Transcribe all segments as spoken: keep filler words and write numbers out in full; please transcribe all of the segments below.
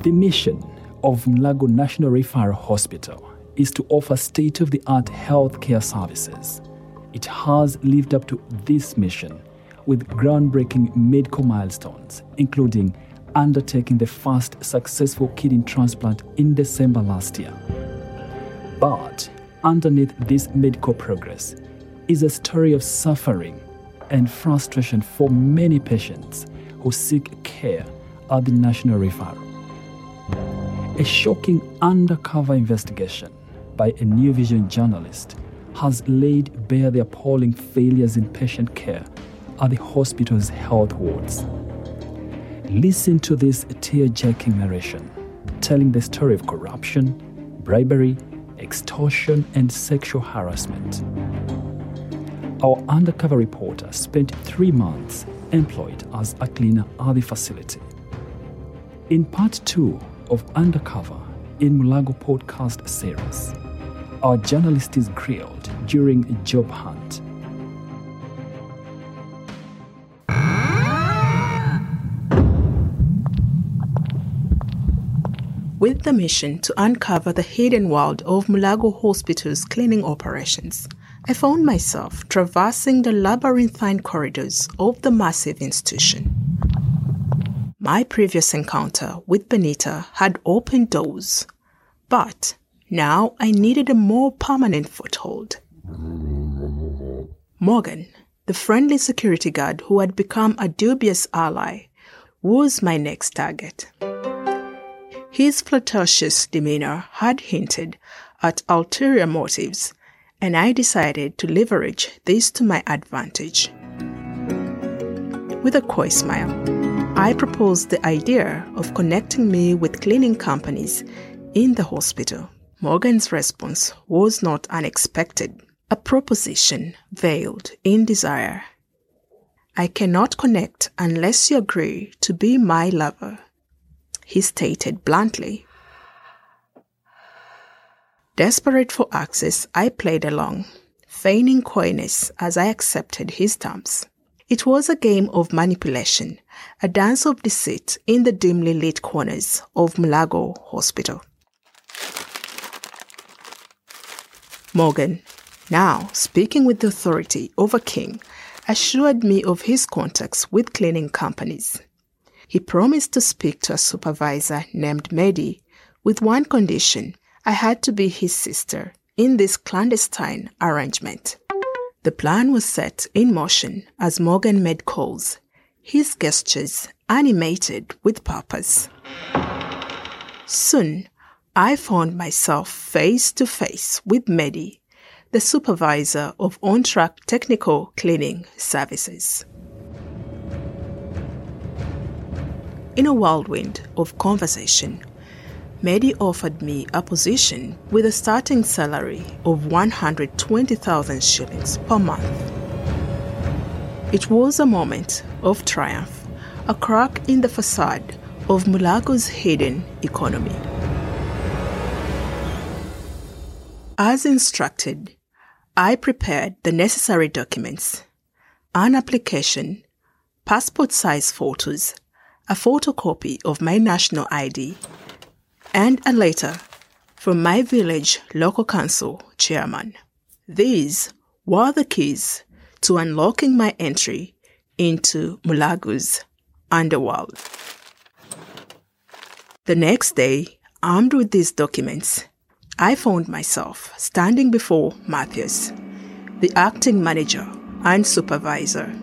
The mission of Mulago National Referral Hospital is to offer state-of-the-art healthcare services. It has lived up to this mission with groundbreaking medical milestones, including undertaking the first successful kidney transplant in December last year. But underneath this medical progress is a story of suffering and frustration for many patients who seek care at the National Referral. A shocking undercover investigation by a New Vision journalist has laid bare the appalling failures in patient care at the hospital's health wards. Listen to this tear-jerking narration, telling the story of corruption, bribery, extortion, and sexual harassment. Our undercover reporter spent three months employed as a cleaner at the facility. In part two of Undercover in Mulago podcast series, our journalist is grilled during a job hunt. With the mission to uncover the hidden world of Mulago Hospital's cleaning operations, I found myself traversing the labyrinthine corridors of the massive institution. My previous encounter with Benita had opened doors, but now I needed a more permanent foothold. Morgan, the friendly security guard who had become a dubious ally, was my next target. His flirtatious demeanor had hinted at ulterior motives, and I decided to leverage this to my advantage. With a coy smile, I proposed the idea of connecting me with cleaning companies in the hospital. Morgan's response was not unexpected, a proposition veiled in desire. "I cannot connect unless you agree to be my lover," he stated bluntly. Desperate for access, I played along, feigning coyness as I accepted his terms. It was a game of manipulation, a dance of deceit in the dimly lit corners of Mulago Hospital. Morgan, now speaking with the authority over King, assured me of his contacts with cleaning companies. He promised to speak to a supervisor named Mehdi with one condition: I had to be his sister in this clandestine arrangement. The plan was set in motion as Morgan made calls, his gestures animated with purpose. Soon, I found myself face to face with Mehdi, the supervisor of on-track technical cleaning services. In a whirlwind of conversation, Mehdi offered me a position with a starting salary of one hundred twenty thousand shillings per month. It was a moment of triumph, a crack in the facade of Mulago's hidden economy. As instructed, I prepared the necessary documents: an application, passport-size photos, a photocopy of my national I D, and a letter from my village local council chairman. These were the keys to unlocking my entry into Mulago's underworld. The next day, armed with these documents, I found myself standing before Matthias, the acting manager and supervisor.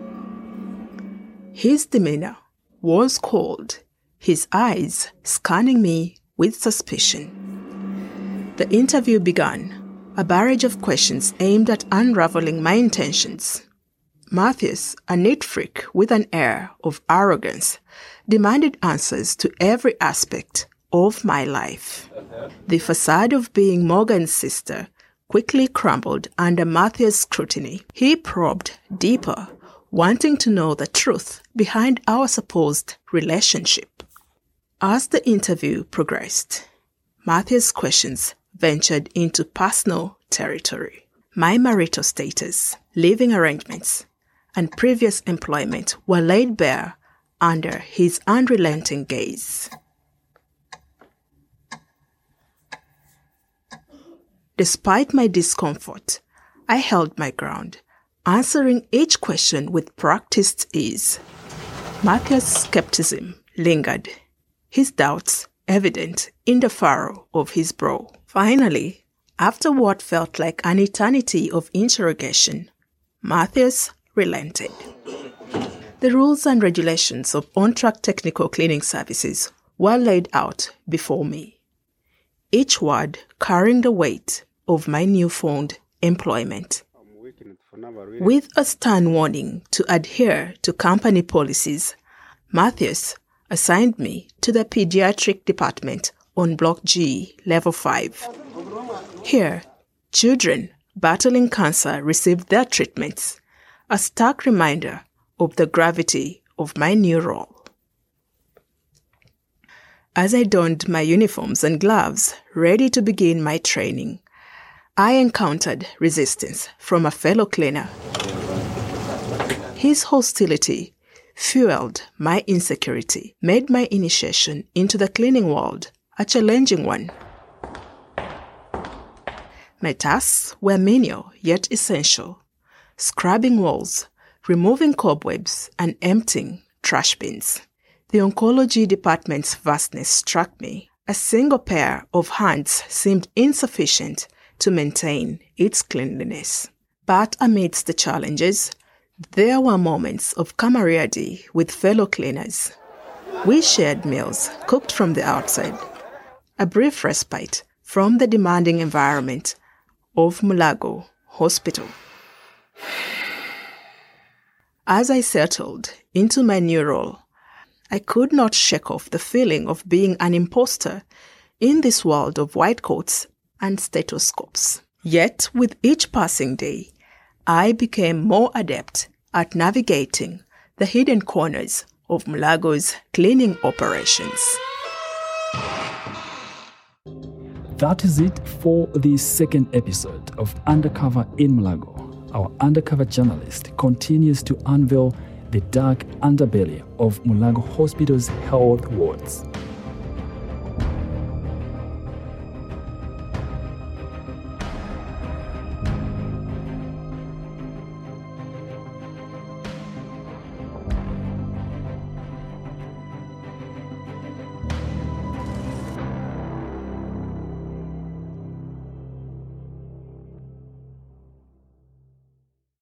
His demeanor was cold, his eyes scanning me with suspicion. The interview began, a barrage of questions aimed at unraveling my intentions. Matthias, a neat freak with an air of arrogance, demanded answers to every aspect of my life. The facade of being Morgan's sister quickly crumbled under Matthias' scrutiny. He probed deeper, wanting to know the truth behind our supposed relationship. As the interview progressed, Matthias' questions ventured into personal territory. My marital status, living arrangements, and previous employment were laid bare under his unrelenting gaze. Despite my discomfort, I held my ground, answering each question with practiced ease. Matthew's skepticism lingered, his doubts evident in the furrow of his brow. Finally, after what felt like an eternity of interrogation, Matthews relented. The rules and regulations of on-track technical cleaning services were laid out before me, each word carrying the weight of my newfound employment. With a stern warning to adhere to company policies, Matthews assigned me to the pediatric department on Block G, Level five. Here, children battling cancer received their treatments, a stark reminder of the gravity of my new role. As I donned my uniforms and gloves, ready to begin my training, I encountered resistance from a fellow cleaner. His hostility fueled my insecurity, made my initiation into the cleaning world a challenging one. My tasks were menial yet essential, scrubbing walls, removing cobwebs, and emptying trash bins. The oncology department's vastness struck me. A single pair of hands seemed insufficient to maintain its cleanliness. But amidst the challenges, there were moments of camaraderie with fellow cleaners. We shared meals cooked from the outside, a brief respite from the demanding environment of Mulago Hospital. As I settled into my new role, I could not shake off the feeling of being an imposter in this world of white coats and stethoscopes. Yet, with each passing day, I became more adept at navigating the hidden corners of Mulago's cleaning operations. That is it for the second episode of Undercover in Mulago. Our undercover journalist continues to unveil the dark underbelly of Mulago Hospital's health wards.